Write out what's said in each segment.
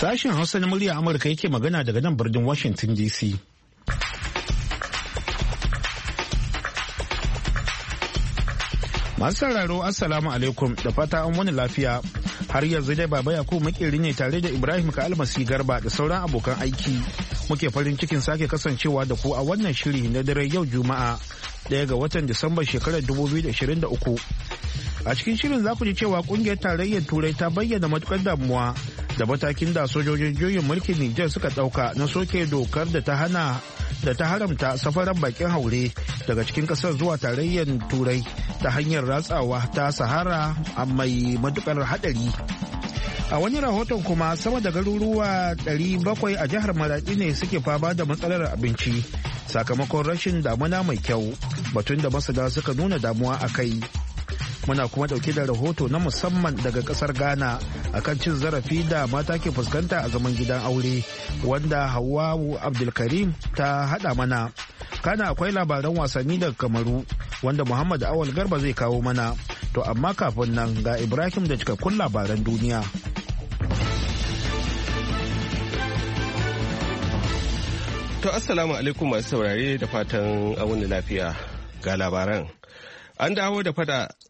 Sashen Hausa na murya Amurka yake magana daga nan birnin Washington DC. Masu sauraro Assalamu alaikum da fata an wani lafiya. Har yanzu dai Baba Yakubu makeri ne tare da Ibrahim Kalmasi Garba da sauran abokan aiki. Muke farin cikin sake kasancewa da ku a wannan shiri na dare yau Juma'a 1 ga watan Disamba shekarar 2023. A cikin shirin za ku ji cewa kungiyar tarayyar Turai ta bayyana matukar damuwa da matakin da sojojin juyin mulkin Nijar suka dauka na soke dokar da ta haramta safaran bakin haure daga cikin kasar zuwa tarayyar Turai ta hanyar ratsawa ta Sahara a mai matukar hadari. A wani rahoton kuma sama da garuruwa 700 a jihar Maradi ne suke fama da matsalar abinci sakamakon rashin damuna mai kyau, batun da masana suka nuna damuwa a kai. Muna kuma dauke da rahoto na musamman daga kasar Ghana akan cin zarafi da mata ke fuskanta a zaman gidan aure wanda Hawwa Abdulkarim ta hada mana. Kana akwai labaran wasanni daga Kamaru wanda Muhammad Awal Garba zai kawo mana. To amma kafin nan ga Ibrahim da cikakkun labaran duniya. To assalamu alaikum masu saurare da fatan wuni lafiya ga labaran. An dawo da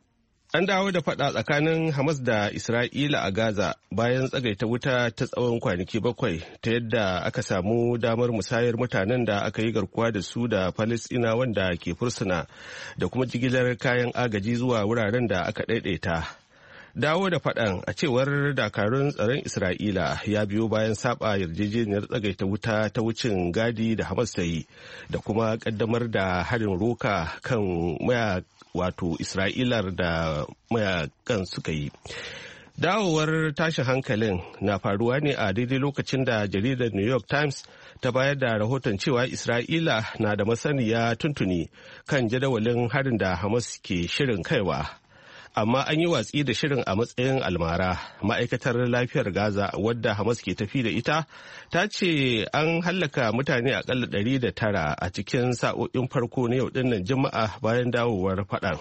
fada tsakanin Hamas da Isra'ila a Gaza bayan tsagaita wuta ta tsawon kwanaki 7 ta yadda aka samu damar musayar mutanen da aka yi garkuwa da su da Falasɗinawa wanda ke fursuna da kuma jigilar kayan agaji zuwa wuraren da aka ɗaiɗaita. Dawo da faɗan a cewar dakarun tsaron Isra'ila ya biyo bayan saba yarjejeniyar tsagaita wuta ta wucin gadi da Hamas ta yi da kuma ƙaddamar da harin roka kan wato Isra'ilar da mayakan suka yi. Dawowar tashin hankalin na faruwa ne a daidai lokacin da jaridar New York Times ta bayar da rahoton cewa Isra'ila na da masaniya tuntuni kan jadawalin harin da Hamas ke shirin kaiwa. Amma an yi watsi da shirin a matsayin almara. Ma'aikatar lafiyar Gaza wadda Hamas ke tafi da ita ta ce an hallaka mutane akalla 109 a cikin sa'o'in farko na yau dinnan Juma'a bayan dawowar faɗan.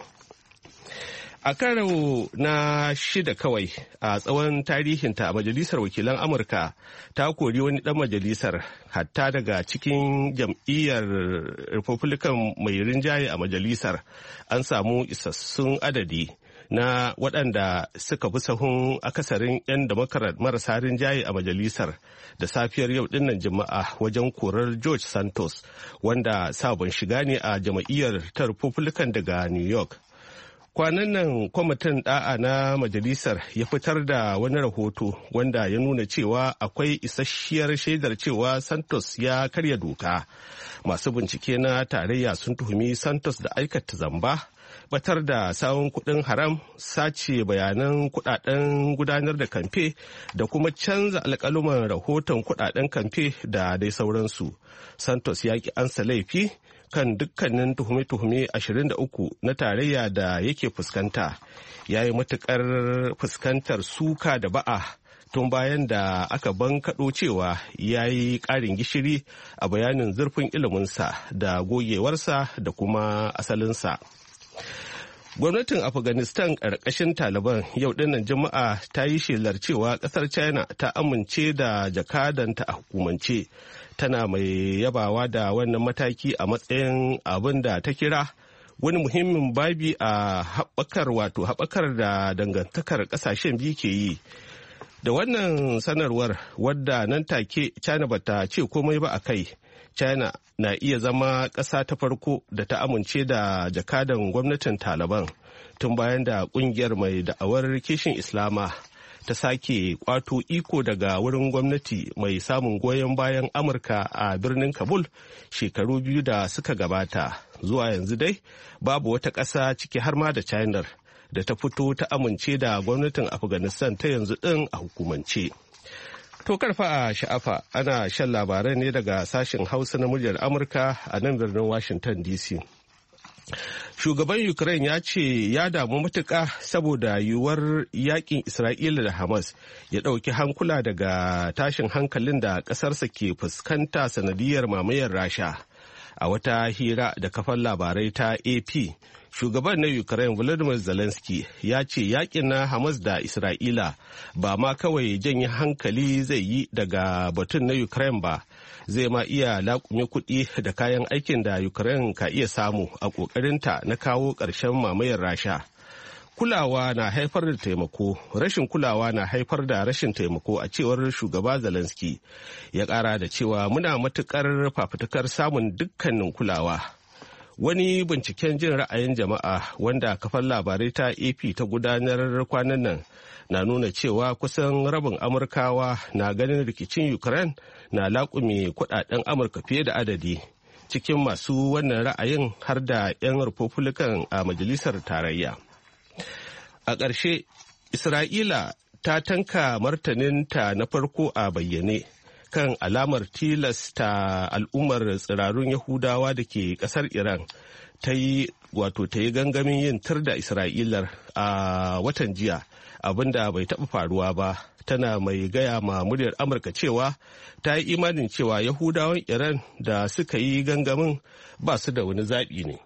A karo na 6 kawai a tsawon tarihinta a Majalisar Wakilan Amurka ta kori wani ɗan majalisar hatta daga cikin jam'iyyar Republican mai rinjaye a majalisar. An samu isassun adadi na waɗanda suka bi sahun akasarin 'yan Democrat marasa rinjaye a majalisar da safiyar yau dinnan Juma'a wajen korar George Santos wanda sabon shiga ne a jam'iyyar ta Republican daga New York. Kwanan nan kwamitin da'a na majalisar ya fitar da wani rahoto wanda ya nuna cewa akwai isasshiyar shaidar cewa Santos ya karya doka. Masu bincike na tarayya sun tuhumi Santos da aikata zamba, batar da sawun kuɗin haram, sace bayanan kuɗaɗen gudanar da kamfe da kuma canza alƙaluman rahoton kuɗaɗen kamfe da dai sauransu. Santos ya ki ansa laifi kan dukkanin tuhume-tuhume 23 na tarayya da yake fuskanta. Ya yi matuƙar fuskantar suka da ba'a tun bayan da aka bankaɗo cewa ya yi ƙarin gishiri a bayanin zurfin iliminsa da gogewarsa da kuma asalinsa. Gwamnatin Afghanistan ƙarƙashin Taliban yau dinnan Juma'a ta yi shelar cewa ƙasar China ta amince da jakadanta a hukumance. Tana mai yabawa da wannan mataki a matsayin abin da ta kira wani muhimmin babi a haɓakar da dangantakar ƙasashen biyu ke yi. Da wannan sanarwar wadda nan take China bata ce komai ba a kai. China na iya zama ƙasa ta farko da ta amince da jakadan gwamnatin Taliban tun bayan da ƙungiyar mai da'awar kishin Islama ta sake kwato iko daga wurin gwamnati mai samun goyon bayan Amurka a birnin Kabul shekaru 2 da suka gabata. Zuwa yanzu dai babu wata ƙasa ciki har ma da China da ta fito ta amince da gwamnatin Afghanistan ta yanzu ɗin a hukumance. To karfa a sha'afa ana shan labarai ne daga sashen Hausa na muryar Amurka a nan birnin Washington DC. Shugaban Ukraine ya ce ya damu matuƙa saboda yiwuwar yakin Isra'ila da Hamas ya ɗauki hankula daga tashin hankalin da ƙasarsa ke fuskanta sanadiyar mamayar Rasha. A wata hira da kafar labarai ta AP, shugaban na Ukraine Volodymyr Zelensky ya ce yakin na Hamas da Isra'ila ba ma kawai janye hankali zai yi daga batun na Ukraine ba, zai ma iya laƙume kuɗi da kayan aikin da Ukraine ka iya samu a ƙoƙarinta na kawo ƙarshen mamayar Rasha. Kulawa na haifar da taimako, rashin kulawa na haifar da rashin taimako, a cewar shugaba Zelensky. Ya ƙara da cewa muna matuƙar fafutukar samun dukkanin kulawa. Wani binciken jin ra'ayin jama'a wanda kafar labarai ta AP ta gudanar kwanan nan na nuna cewa kusan rabin Amurkawa na ganin rikicin Ukraine na laƙume kuɗaɗen Amurka fiye da adadi. Cikin masu wannan ra'ayin har da 'yan Republican a Majalisar Tarayya. A ƙarshe, Isra'ila ta tanka martaninta na farko a bayyane kan alamar tilasta al'ummar tsirarun Yahudawa da ke ƙasar Iran ta yi gangamin yin tir da Isra'ilar a watan jiya, abinda bai taɓa faruwa ba. Tana mai gaya ma muryar Amurka cewa ta yi imanin cewa Yahudawan Iran da suka yi gangamin ba su da wani zaɓi ne.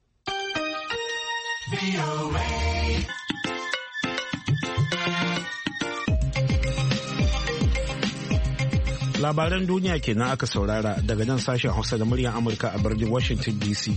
Labaran duniya kenan aka saurara daga nan sashen Hausa da muryar Amurka a birnin Washington DC.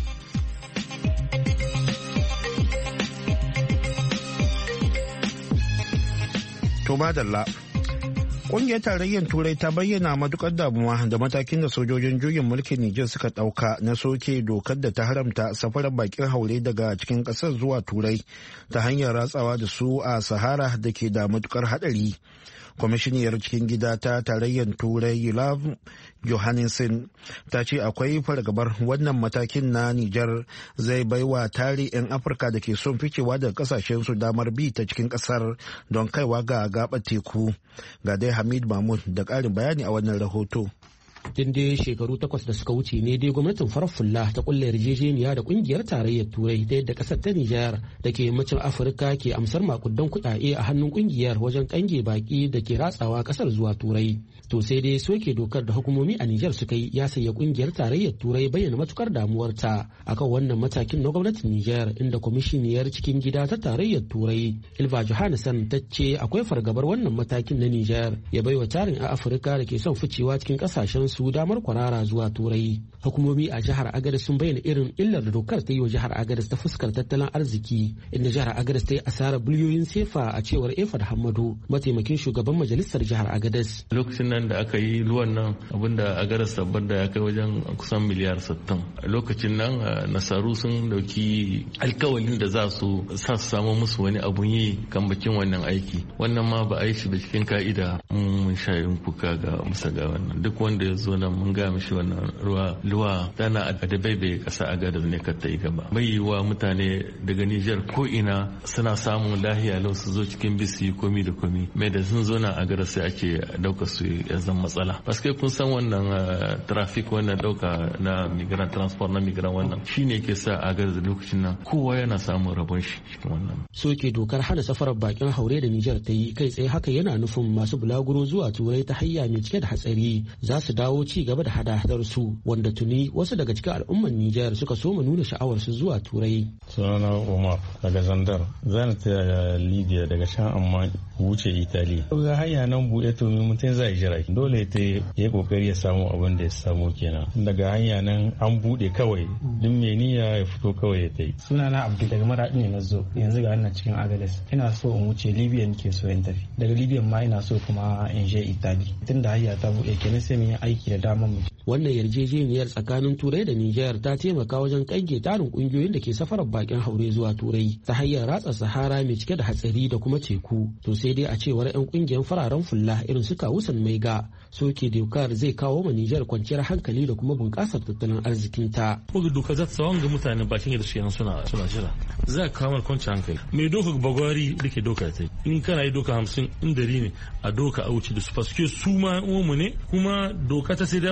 To madalla. Ƙungiyar Tarayyar Turai ta bayyana matukar damuwa da matakin da sojojin juyin mulkin Nijar suka ɗauka na soke dokar da ta haramta safarar bakin haure daga cikin ƙasar zuwa Turai ta hanyar ratsawa da su a Sahara da ke da matukar haɗari. Kwamishiniyar cikin gida ta Tarayyar Turai Yulav Johannesson ta ce akwai fargabar wannan matakin na Nijar zai baiwa tare 'yan Afirka da ke son ficewa daga kasashensu damar bi ta cikin kasar don kaiwa ga gaɓar teku. Ga dai Hamid Mahmud da ƙarin bayani a wannan rahoto. Tun dai shekaru 8 da suka wuce ne dai gwamnatin farar fulla ta kulle yarjejeniya da kungiyar tarayyar turai ta yadda kasar ta Nijar da ke yammacin Afirka ke amsar makudan kuɗaɗe a hannun kungiyar wajen kange baki da ke ratsawa kasar zuwa turai. To sai dai soke dokar da hukumomi a Nijar suka yi ya sanya kungiyar tarayyar turai bayyana matukar damuwarta akan wannan matakin na gwamnatin Nijar, inda kwamishiniyar cikin gida ta tarayyar turai Ilva Johannesson ta ce akwai fargabar wannan matakin na Nijar ya baiwa tarin a Afirka da ke son ficewa cikin kasashen su damar kwarara zuwa turai. Hukumomi a jihar Agadez sun bayyana irin illar da dokar ta yi wa jihar Agadez ta fuskar tattalin arziki, inda jihar Agadez ta yi asarar biliyoyin sefa a cewar Efad Hamadu, mataimakin shugaban majalisar jihar Agadez. Lokacin nan da aka yi ruwan nan abinda Agadez sabbar da ya kai wajen kusan miliyar 60. Lokacin nan nasaru sun dauki alkawalin da za su samu musu wani abun yi kan bakin wannan aiki. Wannan ma ba a yi shi da cikin ka'ida. Mun sha yin kuka ga musa ga wannan. Duk wanda ya zo nan mun ga mishi wannan luwa tana da baibaye kasa Agadez ne kar ta yi gaba. Bai yiwa mutane daga Nijar ko ina suna samun lahiya lau su zo cikin bisi komi da komi. Mai da sun zo nan Agadez sai ake dauka su ya zama matsala. Paske kun san wannan traffic wannan dauka na migrant transport na migrant wannan shine ke sa Agadez lokacin nan kowa yana samun rabon shi cikin wannan. Soke dokar hana safarar bakin haure da Nijar ta yi kai tsaye haka yana nufin masu bulaguro zuwa turai ta hanya mai cike da hatsari za su dawo ci gaba da hada-hadar su, wanda tuni wasu daga cikin al'umman Nijar suka soma nuna sha'awar su zuwa turai. Sunana Umar daga Zandar, zan ta Libya daga can amma wuce Italy. Ga hanya nan buɗe to mutum zai jira dole ta yi kokari ya samu abin da ya samu kenan. Daga hanya nan an buɗe kawai duk mai niyya ya fito kawai ya tai. Sunana Abdul daga Maradi ne nazo yanzu ga wannan cikin Agadez. Ina so in wuce Libya nake so in tafi. Daga Libya ma ina so kuma in je Italy. Tunda hanya ta buɗe kenan sai mu yi aiki da damar mu. Wannan yarjejeniyar tsakanin Turai da Nijar ta taimaka wajen kange tarin kungiyoyin da ke safarar bakin haure zuwa Turai ta hanyar ratsa Sahara mai cike da hatsari da kuma teku. To sai dai a cewar 'yan kungiyar fararen fulla irin su Kawusan Maiga, soke dokar zai kawo ma Nijar kwanciyar hankali da kuma bunƙasar tattalin arzikinta. Ko doka za ta tsawon ga mutane bakin da su suna jira. Za ka kawo kwanciyar hankali. Mai doka bagwari da ke doka ta in kana yi doka 50 in dari ne a doka a wuce da su faske su ma mu ne kuma doka ta sai dawo dama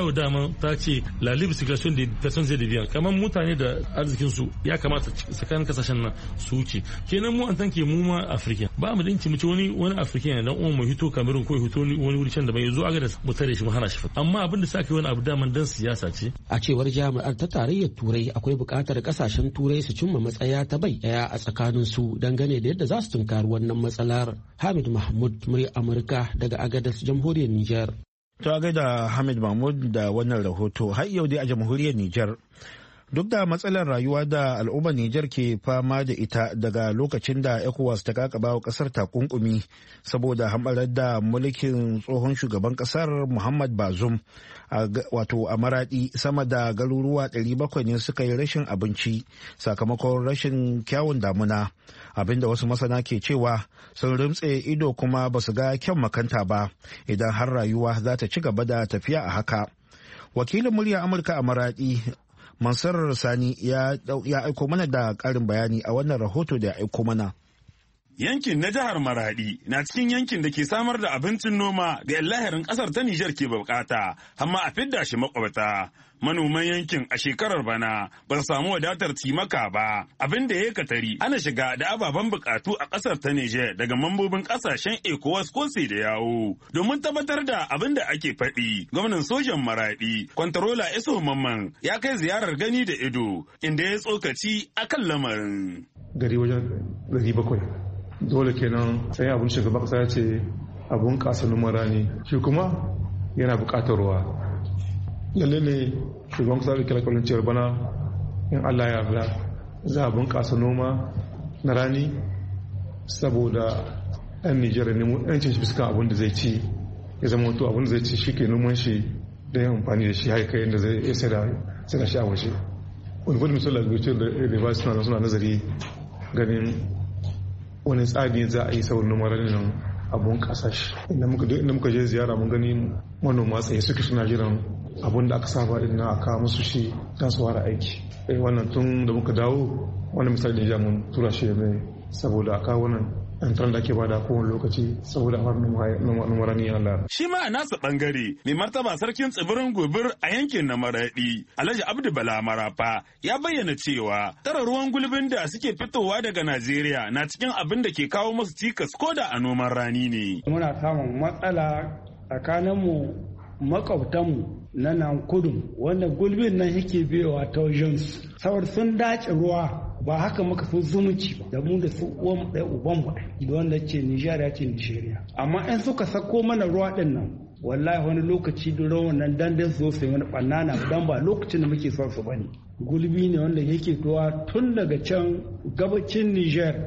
daman ta ce la libre circulation des personnes et des biens, kamar mutane da arzikin su ya kamata tsakanin kasashen nan su wuce. Kenan mu an tanke mu ma African ba mu dinki mu ci wani African dan uwan mu hito Cameroon ko hito wani wuri can da bai zo aga da mu tare shi mu hana shi fita. Amma abin da sake wani abu daman dan siyasa ce. A cewar jami'ar ta tarayyar Turai akwai buƙatar kasashen Turai su cimma matsaya ta bai daya a tsakanin su dangane da yadda za su tunkari wannan matsalar. Hamid Mahmud, murya Amurka daga Agadez, Jamhuriyar Nijar. To a gaida Hamid Mahmud da wannan rahoto. Har yau dai a Jamhuriyar Nijar, duk da matsalar rayuwa da al'ummar Nijar ke fama da ita daga lokacin da ECOWAS ta kakaba wa kasar takunkumi saboda hamɓarar da mulkin tsohon shugaban kasar Muhammad Bazoum, wato a Maradi sama da garuruwa 700 ne suka yi rashin abinci sakamakon rashin kyawun damuna, abinda wasu masana ke cewa sun rumtse ido kuma ba su ga kyan makanta ba idan har rayuwa za ta ci gaba da tafiya a haka. Wakilin murya Amurka a Maradi Mansur Sani ya aiko mana da ƙarin bayani a wannan rahoto da ya aiko mana. Yankin na jihar Maradi na cikin yankin da ke samar da abincin noma ga lahirin ƙasar ta Nijar ke bukata, amma a fidda shi makwabta. Manoman yankin a shekarar bana ba su samu wadatar cimaka ba, abin da ya katari ana shiga da ababen bukatu a ƙasar ta Nijar daga mambobin ƙasashen ECOWAS ko sai da yawo. Domin tabbatar da abin da ake faɗi, gwamnan sojan Maradi, Kwantarola Iso Mamman ya kai ziyarar gani da ido, inda ya tsokaci akan lamarin. Gari wajen 700. Dole kenan sai abin shugaban kasa ya ce abun kasa noman rani, shi kuma yana bukatar ruwa. Lalle ne shugaban kasa da kyalkwalin ciyar bana in Allah ya yarda za a bunkasa noma na rani saboda yan Nijar ne mu yancin shi fuskan abin da zai ci, ya zama wato abin da zai ci shi ke noman shi da yin amfani da shi haika yadda zai sai da shi a waje. Wani gudun misali da ba suna nazari ganin wani tsari za a yi saurin noman ranin abun kasashe. Inda muka je ziyara mun gani manoma tsaye suke suna jiran abun da aka saba din na aka musu shi don su fara aiki. Wannan tun da muka dawo wani misali da mun tura shi mai saboda aka wannan yantar da ke bada kowane lokaci saboda a noman rani Allah. Shi ma a nasa bangare mai martaba sarkin tsibirin Gobir a yankin na Maradi, Alhaji Abdu Bala Marafa ya bayyana cewa tara ruwan gulbin da suke fitowa daga Najeriya na cikin abin da ke kawo masu cikas ko da a noman rani ne. Muna samun matsala tsakaninmu makwabtanmu na nan kudu wanda gulbin nan yake biyowa ta wajensu saboda sun dace ruwa ba haka muka so zumunci da mu da su uwan ɗaya uban mu da wanda ce Nijeriya ce Nijeriya, amma in suka sako mana ruwa ɗin nan wallahi wani lokaci da ruwan nan dan su sai wani ɓannana dan ba lokacin da muke son su bane. Gulbi ne wanda yake towa tun daga can gabacin Niger,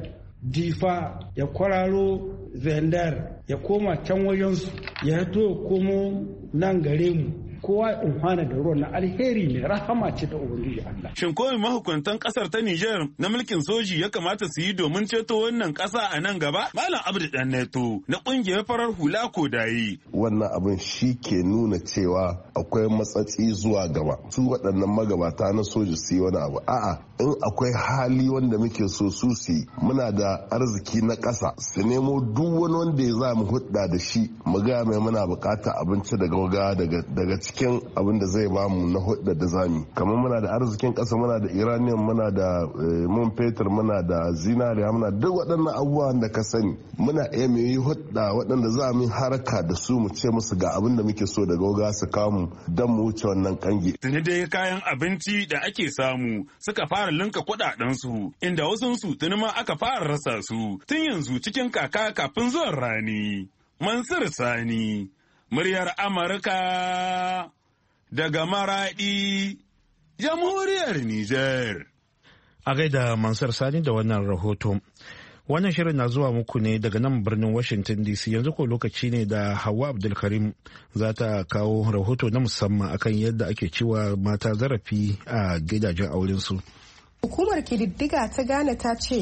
Difa ya kwararo Zandar ya koma can wajensu ya to ya komo nan gare mu. Kowa umfana da ruwan na alheri ne, rahama ce ta Ubangiji Allah. Shin kawai mahukuntan kasar ta Nijar na mulkin soji ya kamata su yi domin ceto wannan kasa a nan gaba? Malam Abdu Dan Neto na kungiyar farar hula Kodayi. Wannan abin shi ke nuna cewa akwai matsatsi zuwa gaba. Su waɗannan magabata na soji su yi wani abu. A'a, in akwai hali wanda muke so su yi, muna da arziki na ƙasa, su nemo duk wani wanda ya za mu hudda da shi, mu ga mai muna bukata abinci daga cikin abin da zai bamu na hudda da zami. Kamar muna da arzikin ƙasa, muna da iranian, muna da man fetur, muna da zinariya, muna duk waɗannan abubuwan da ka sani, muna iya mu yi hudda waɗanda za mu haraka da su, mu ce musu ga abin da muke so daga gauga su kamu don mu wuce wannan kangi. Tuni dai kayan abinci da ake samu suka fara linka kuɗaɗensu, inda wasunsu tuni ma aka fara rasa su tun yanzu cikin kaka kafin zuwan rani. Mansur Sani, muryar Amurka daga Maradi, Jamhuriyar Nijar. A gaida Mansur Sani da wannan rahoto. Wannan shirin na zuwa muku ne daga nan birnin Washington DC, yanzu ko lokaci ne da Hauwa Abdulkarim za ta kawo rahoto na musamman akan yadda ake ciwa mata zarafi a gidajen aurensu. Hukumar kididdiga ta Ghana ta ce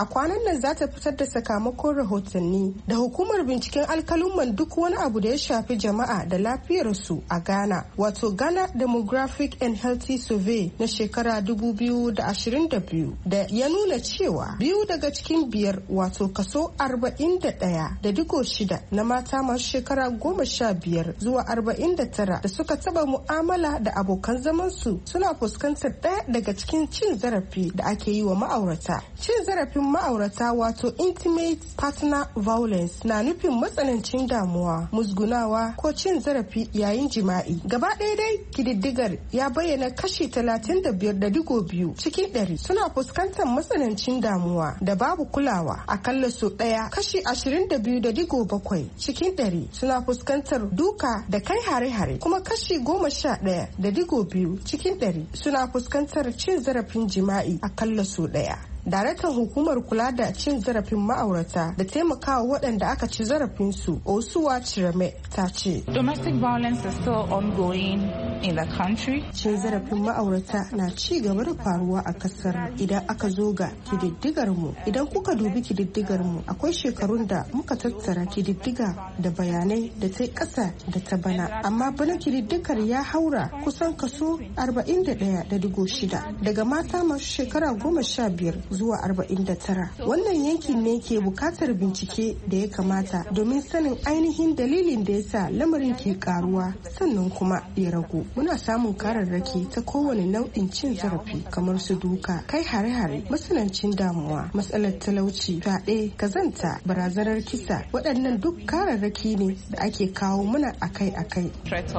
a kwanan nan za ta fitar da sakamakon rahotanni da hukumar binciken alkalumman duk wani abu da ya shafi jama'a da lafiyarsu a Ghana, wato Ghana Demographic and Healthy Survey na shekara 2022 da ya nuna cewa 2 daga cikin 5 wato kaso 41.6 na mata masu shekara 15 zuwa 49 da suka taba mu'amala da abokan zamansu suna fuskantar ɗaya daga cikin cin zarafi da ake yi wa ma'aurata. Cin zarafin ma'aurata wato intimate partner violence na nufin matsanancin damuwa, musgunawa ko cin zarafi yayin jima'i. Gaba ɗaya dai kididdigar ya bayyana kashi 35.2 cikin 100 suna fuskantar matsanancin damuwa da babu kulawa akalla sau ɗaya. Kashi 22.7 cikin 100 suna fuskantar duka da kai hare-hare, kuma kashi 11.2 cikin 100 suna fuskantar cin zarafin jima'i akalla sau ɗaya. Daraktan hukumar kula da cin zarafin ma'aurata da taimakawa waɗanda aka ci zarafinsu, Osuwa Chirame, ta ce domestic violence is still ongoing in the country. Cin zarafin ma'aurata na ci gaba da faruwa a kasar. Idan aka zo ga kididdigar mu, idan kuka dubi kididdigar mu, akwai shekarun da muka tattara kididdiga da bayanai da ta ƙasa da ta bana, amma bana kididdigar ya haura kusan kaso 41.6 daga mata masu shekara 15 zuwa 49. Wannan yankin ne ke bukatar bincike da ya kamata domin sanin ainihin dalilin da ya sa lamarin ke karuwa sannan kuma ya ragu. Muna samun kararraki ta kowane nau'in cin zarafi kamar su duka, kai hare-hare, matsanancin damuwa, matsalar talauci, fyaɗe, kazanta, barazanar kisa. Waɗannan duk kararraki ne da ake kawo muna akai-akai.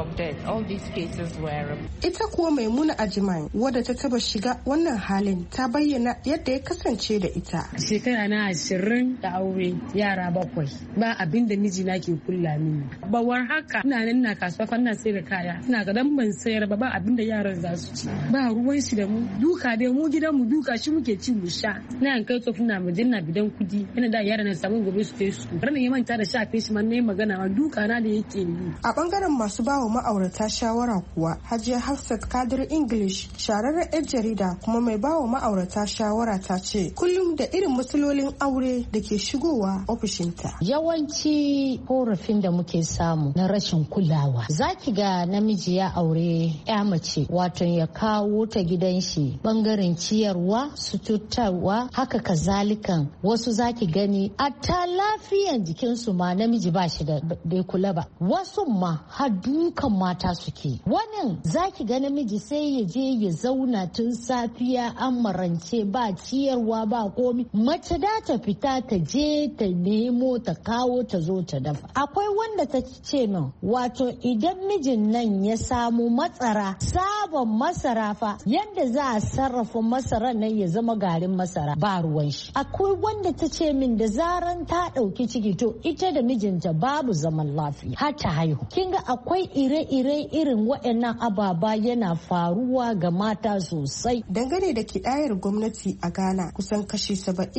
Ita kuwa Maimuna Ajimai wadda ta taba shiga wannan halin ta bayyana yadda ya kasance da ita. Shekara na 20 da aure, yara 7, ba abin da mijina ke kulla mini. Bawar haka ina nan na kasuwa fanna sai da kaya, ina ga dan ban sayar ba abin da yaran za su ci. Ba ruwan shi da mu, duka dai mu gidan mu duka shi muke ci mu sha. Ina kai tsofi na mujinna bidan kudi, ina da yaran na samun gobe su su. Ranar ya manta da shafe shi man ne magana ma duka na da yake yi. A bangaren masu bawa ma'aurata shawara kuwa, Hajiya Hafsat Kadir English, shararren 'yar jarida kuma mai bawa ma'aurata shawara, ta ce kullum da irin matsalolin aure da ke shigowa ofishinta. Yawanci korafin da muke samu na rashin kulawa, zaki ga namiji ya aure ya mace, wato ya kawo ta gidan shi bangaren ciyarwa, suturtarwa, haka kazalikan wasu zaki gani a ta lafiyan jikinsu ma namiji ba shi da bai kula ba, wasu ma har dukan mata suke. Wannan zaki ga namiji sai ya je ya zauna tun safiya an marance ba ciyarwa ba komi, mace da ta fita ta je ta nemo ta kawo ta zo ta dafa. Akwai wanda ta ce min wato idan mijin nan ya samu matsara, sabon masara fa, yadda za a sarrafa masaran nan ya zama garin masara ba ruwan shi. Akwai wanda ta ce min da zaran ta ɗauki ciki to ita da mijinta babu zaman lafiya har ta haihu. Kinga akwai ire-ire irin waɗannan ababa yana faruwa ga mata sosai. Dangane da kidayar gwamnati a Ghana, kusan kashi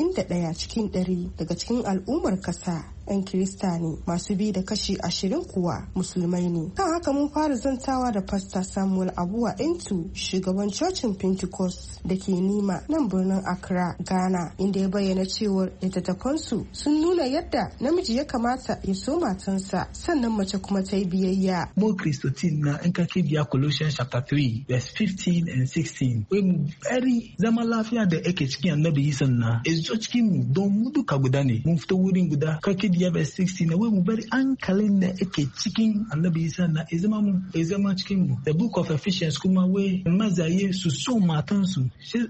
71 cikin 100 daga cikin al'ummar kasa 'yan Kirista ne, masu bi da kashi 20 kuwa musulmai ne. Kan haka mun fara zantawa da Pastor Samuel Abuwa Intu, shugaban cocin Pentecost da ke Nima nan birnin Accra, Ghana, inda ya bayyana cewar littattafansu sun nuna yadda namiji ya kamata ya so matansa sannan mace kuma ta yi biyayya. Mu Kristotin na in ka kibiya Colossians chapter 3 verse 15 and 16, wai mu bari zaman lafiya da yake cikin annabi Isa na ezo cikin mu don mu duka guda ne, mun fito wurin guda. Diya verse 16 na wai mu bari hankalin da yake cikin annabi Isa na zama cikin mu. The book of Ephesians kuma wai mazaye su so matansu,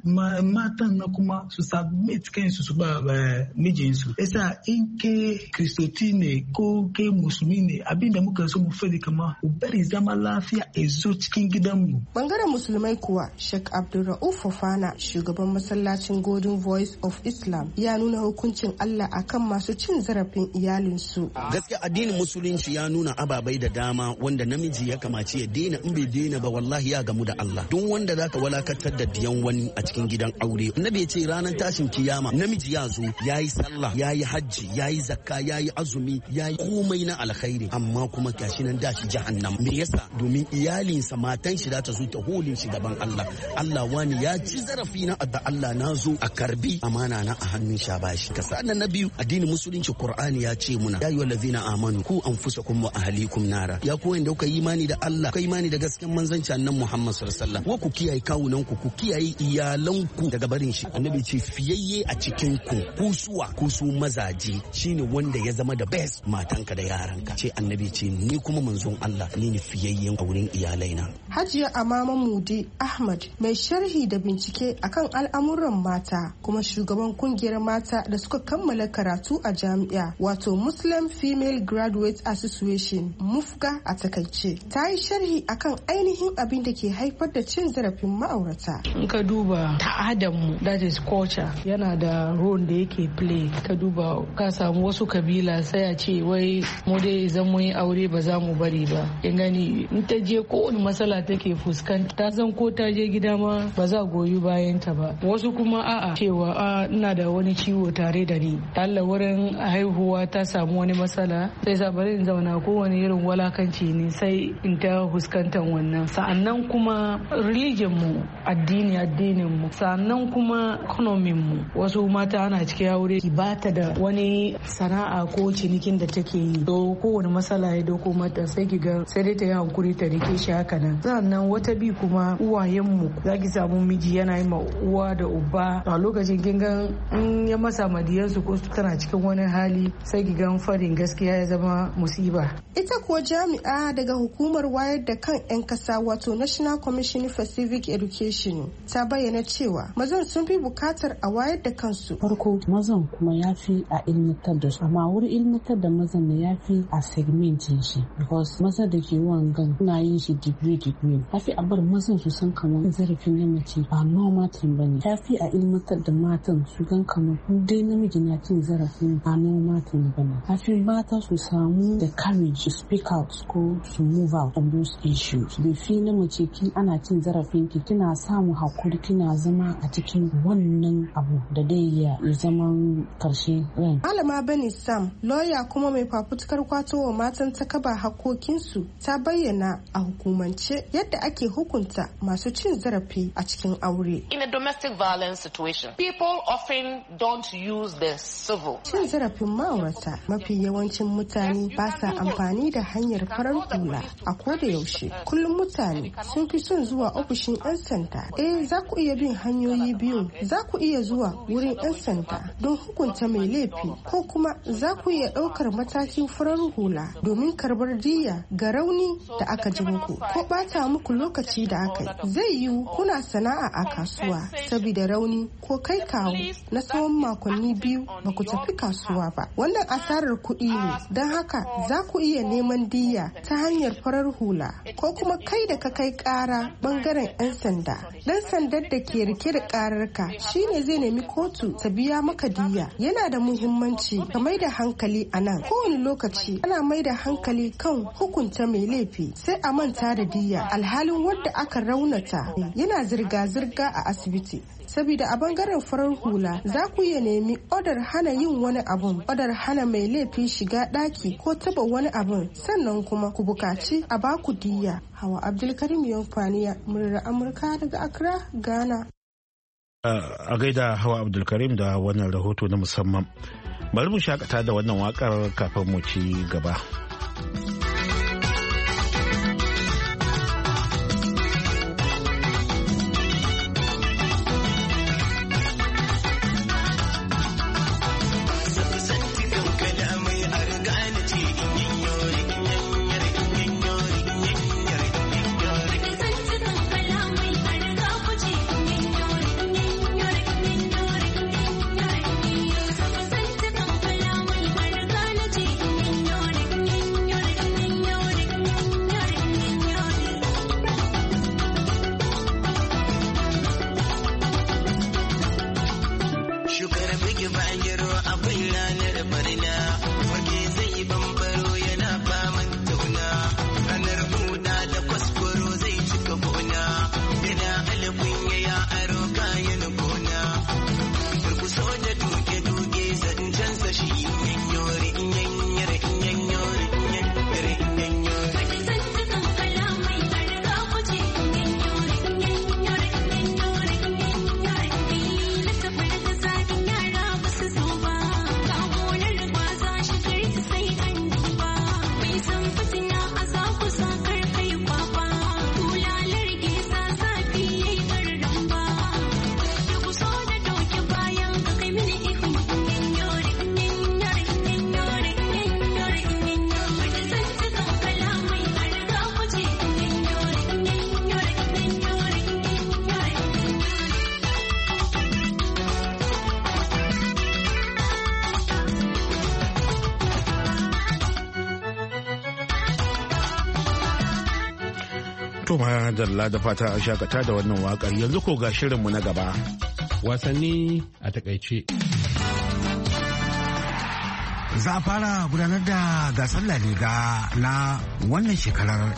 matan na kuma su submit kansu su ba mijinsu. Yasa in ke kristoti ne ko ke musulmi ne, abinda muka so mu fadi kama mu bari zama lafiya ezo cikin gidanmu. Bangaren musulmai kuwa, Sheikh Abdulrauf Fofana, shugaban masallacin Golden Voice of Islam, ya nuna hukuncin Allah akan masu cin zarafin iyalinsu. Gaskiya addinin musulunci ya nuna ababai da dama wanda namiji ya kamace ya daina, in bai daina ba wallahi ya gamu da Allah. Duk wanda zaka walakantar da diyan wani a cikin gidan aure, annabi ya ce ranar tashin kiyama namiji ya zo yayi sallah, yayi hajji, yayi zakka, yayi azumi, yayi komai na alkhairi, amma kuma gashi nan dashi jahannam. Me yasa? Domin iyalinsa matan shi za ta zo ta holin shi gaban Allah. Allah wani ya ci zarafi na da Allah na zo a karbi amana na a hannun sha bashi. Kasanan na biyu addinin musulunci Qur'ani ya ce muna ya ayyuhal ladzina amanu ku anfusakum wa ahlikum nara. Ya ku wanda kuka yi imani da Allah, kuka imani da gaskiyar manzanci annabi Muhammad sallallahu alaihi wasallam, wa ku kiyaye kawunan ku kiyaye iyalanku daga barin shi. Annabi ce fiyayye a cikin ku su mazaje shine wanda ya zama da best matanka da yaranka. Ce annabi ce ni kuma manzon Allah ni ne fiyayyen a wurin iyalaina. Hajiya Amama Mudi Ahmad mai sharhi da bincike akan al'amuran mata kuma shugaban kungiyar mata da suka kammala karatu a jami'a wato Muslim Female Graduate Association MUFGA a takaice, ta yi sharhi akan ainihin abin da ke haifar da cin zarafin ma'aurata. In ka duba ta'adanmu, that is culture, yana da role da yake play. Ka duba ka samu wasu kabila sai a ce wai mu dai idan mun yi aure ba za mu bari ba. In gani in ta je kowane matsala take fuskanta, ta san ko ta je gida ma ba za goyi bayan ta ba. Wasu kuma a'a cewa ina da wani ciwo tare da ni, Allah wurin haihuwa ta samu wani matsala sai sa bari in zauna kowane irin walakanci ne sai in ta fuskantar wannan. Sa'annan kuma religion mu, addinin mu, sa'annan kuma economy mu. Wasu mata ana cikin aure ba ta da wani sana'a ko cinikin da take yi, to kowane matsala ya doko mata sai ki ga sai dai ta yi hankuri ta rike shi haka nan. Sa'annan wata bi kuma uwayen mu za ki samu miji yana yi ma uwa da uba a lokacin kin ga in ya masa madiyansu ko tana cikin wani hali sai ki ga farin gaskiya ya zama musiba. Ita kuwa jami'a daga hukumar wayar da kan 'yan kasa wato National Commission for Civic Education ta bayyana cewa mazan sun fi bukatar a wayar da kansu. Farko mazan kuma ya fi a ilmantar da su, amma wurin ilmantar da mazan ne ya fi a segmentin shi, because maza da ke wangan suna yin shi degree ya fi a bar mazan su san kamar zarafin na mace ba normal thing bane. Ya fi a ilmantar da matan su gan kamar dai namiji na cin zarafin ba normal thing bane. Ya fi mata su samu da courage to speak out ko su move out on those issues. Bai fi na mace ana cin zarafin ki kina samu hakuri kina zama a cikin wannan abu da dai ya zama karshe ran. Malama Bani Sam, lawyer kuma mai fafutukar kwato wa matan takaba hakokinsu, ta bayyana a hukumance yadda ake hukunta masu cin zarafi a cikin aure. In a domestic violence situation, people often don't use the civil. Cin zarafin ma'aurata, mafi yawancin mutane ba sa amfani da hanyar farar hula a koda yaushe. Kullum mutane sun fi son zuwa ofishin 'yan sanda. Za ku iya bin hanyoyi biyu. Za ku iya zuwa wurin 'yan sanda don hukunta mai laifi, ko kuma za ku iya ɗaukar matakin farar hula domin karbar diyya ga rauni da aka ji muku ko bata muku lokaci da aka yi. Zai yiwu kuna sana'a a kasuwa saboda rauni ko kai kawo na tsawon makonni biyu ba ku tafi kasuwa ba. Wannan asarar kuɗi ne, don haka za ku iya neman diyya ta hanyar farar hula, ko kuma kai da ka kai ƙara bangaren 'yan sanda. Dan sandar da ke rike da ƙararka shine zai nemi kotu ta biya maka diyya. Yana da muhimmanci ka mai da hankali a nan. Kowane lokaci ana mai da hankali kan hukunta mai laifi sai a manta da diyya, alhalin wadda aka raunata yana zirga-zirga a asibiti. Saboda a bangaren farar hula za ku iya nemi odar hana yin wani abun, odar hana mai laifi shiga daki ko taba wani abun, sannan kuma ku bukaci a baku diyya. Hawa Abdulkarim Yankwaniya, muryar Amurka daga Accra, Ghana. A gaida Hawa Abdulkarim da wannan rahoto na musamman. Bari mu shakata da wannan wakar kafin mu ci gaba. To ma da fata a shakata da wannan wakar yanzu ko ga shirinmu na gaba. Wasanni a takaice. Za a fara gudanar da gasar La Liga na wannan shekarar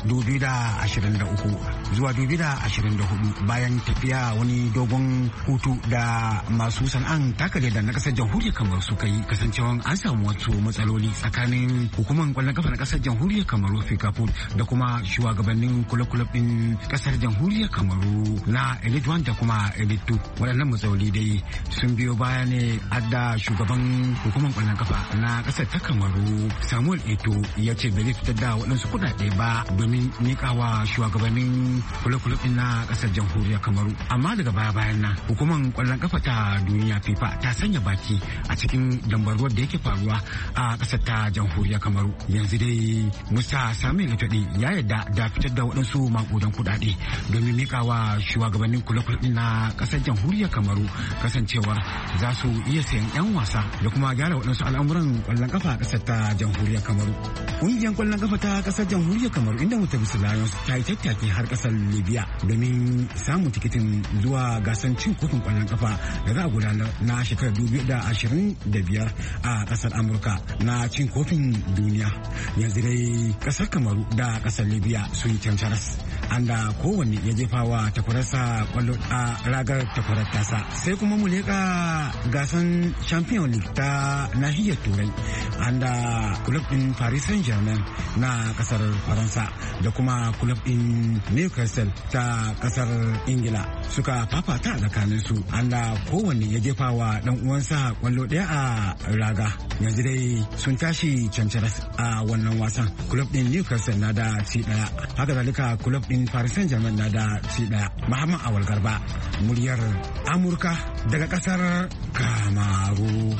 2023 zuwa 2024 bayan tafiya wani dogon hutu da masu sana'an takale da na kasar jamhuriyar Kamaru suka yi, kasancewan an samu wasu matsaloli tsakanin hukumar kwallon kafa na kasar jamhuriyar Kamaru Fikafut da kuma shugabannin kula-kula din kasar jamhuriyar Kamaru na Elite 1 da kuma Elite 2. Waɗannan matsaloli dai sun biyo baya ne adda shugaban hukumar kwallon kafa na kasar ta Kamaru Samuel Eto'o ya ce bai fitar da waɗansu kuɗaɗe ba domin miƙawa shugabannin kula-kula na kasar jamhuriyar Kamaru. Amma daga baya-bayan nan hukumar kwallon kafa ta duniya FIFA ta sanya baki a cikin dambarwar da yake faruwa a kasar ta jamhuriyar Kamaru. Yanzu dai Musa Samuel Eto'o ya yarda da fitar da waɗansu maƙudan kuɗaɗe domin miƙawa shugabannin kula-kula na kasar jamhuriyar Kamaru, kasancewar za su iya sayan 'yan wasa da kuma gyara waɗansu al'amuran kwallon kafa a kasar ta jamhuriyar Kamaru. Ƙungiyar kwallon kafa ta kasar jamhuriyar Kamaru inda Mutabis Lions ta yi tattaki har kasar Libya domin samun tikitin zuwa gasar cin kofin kwallon kafa da za a gudanar na shekarar 2025 a kasar Amurka na cin kofin duniya. Yanzu dai kasar Kamaru da kasar Libya sun yi cancaras, anda kowanne ya jefa wa takwararsa kwallo a ragar takwarar tasa. Sai kuma mu leƙa gasan Champions League ta nahiyar Turai, anda kulab din Paris Saint-Germain na kasar Faransa da kuma kulab din Newcastle ta kasar Ingila suka fafata tsakanin su, anda kowanne ya jefa wa dan uwansa kwallo daya a raga. Yanzu dai sun tashi cancaras a wannan wasan. Kulab din Newcastle na da ci daya, haka zalika kulab din Paris Saint-Germain na da ci daya. Muhammad Awal Garba, muryar Amurka daga kasar Kamaru.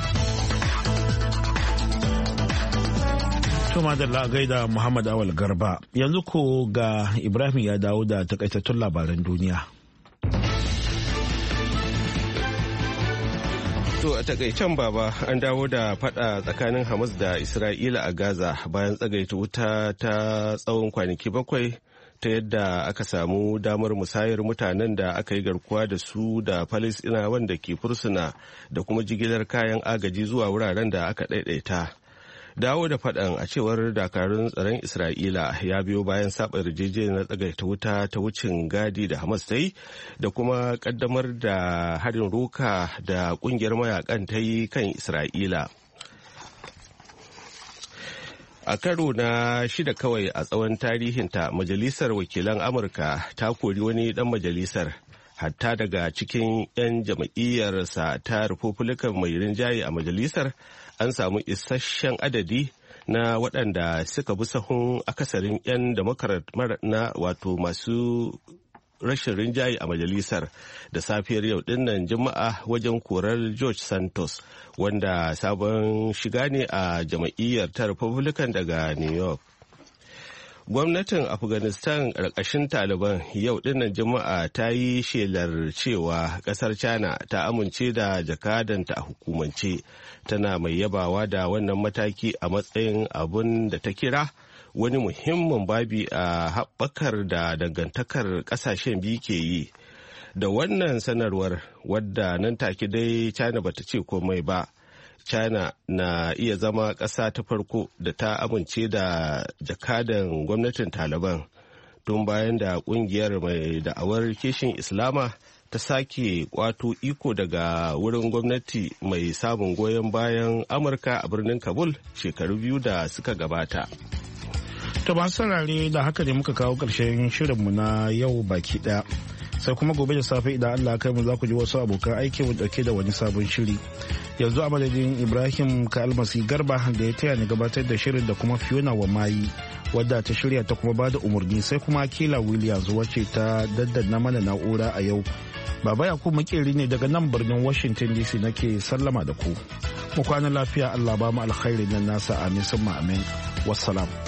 Tuma da gaida Muhammad Awal Garba. Yanzu ko ga Ibrahim ya dawo da takaitattun labaran duniya. To a takaicen baba, an dawo da fada tsakanin Hamas da Isra'ila a Gaza bayan tsagaita wuta ta tsawon kwanaki 7 ta yadda aka samu damar musayar mutanen da aka yi garkuwa da su da Falasɗinawan da ke fursuna da kuma jigilar kayan agaji zuwa wuraren da aka ɗaiɗaita. Dawo da faɗan a cewar dakarun tsaron Isra'ila ya biyo bayan saba yarjejeniyar tsagaita wuta ta wucin gadi da Hamas ta yi da kuma ƙaddamar da harin roka da ƙungiyar mayakan ta yi kan Isra'ila. A karo na 6 kawai a tsawon tarihinta, Majalisar Wakilan Amurka ta kori wani ɗan majalisar, hatta daga cikin 'yan jam'iyyarsa ta Republican mai rinjaye a majalisar. An samu isasshen adadi na waɗanda suka bi sahun akasarin 'yan Democrat na wato masu rashin rinjaye a majalisar da safiyar yau dinnan Juma'a wajen korar George Santos, wanda sabon shiga ne a jam'iyyar ta Republican daga New York. Gwamnatin Afghanistan ƙarƙashin Taliban yau dinnan Juma'a ta yi shelar cewa ƙasar China ta amince da jakadanta a hukumance, tana mai yabawa da wannan mataki a matsayin abun da ta kira wani muhimmin babi a haɓakar da dangantakar ƙasashen biyu ke yi. Da wannan sanarwar, wadda nan take dai China bata ce komai ba, China na iya zama ƙasa ta farko da ta amince da jakadan gwamnatin Taliban tun bayan da ƙungiyar mai da'awar kishin Islama ta sake kwato iko daga wurin gwamnati mai samun goyon bayan Amurka a birnin Kabul shekaru 2 da suka gabata. To ba sarare da haka ne muka kawo ƙarshen shirinmu na yau baki ɗaya. Sai kuma gobe da safe idan Allah kai mu za ku ji wasu abokan aiki mu dauke da wani sabon shiri. Yanzu a madadin Ibrahim ka almasi Garba da ya taya ni gabatar da shirin da kuma Fiona wa Mayi wadda ta shirya ta kuma bada umarni, sai kuma Kila Williams wacce ta daddana mana na'ura a yau. Baba Yakubu makeri ne daga nan birnin Washington DC nake sallama da ku. Mu kwana lafiya, Allah ba mu alkhairin nan nasa, amin summa amin. Wassalam.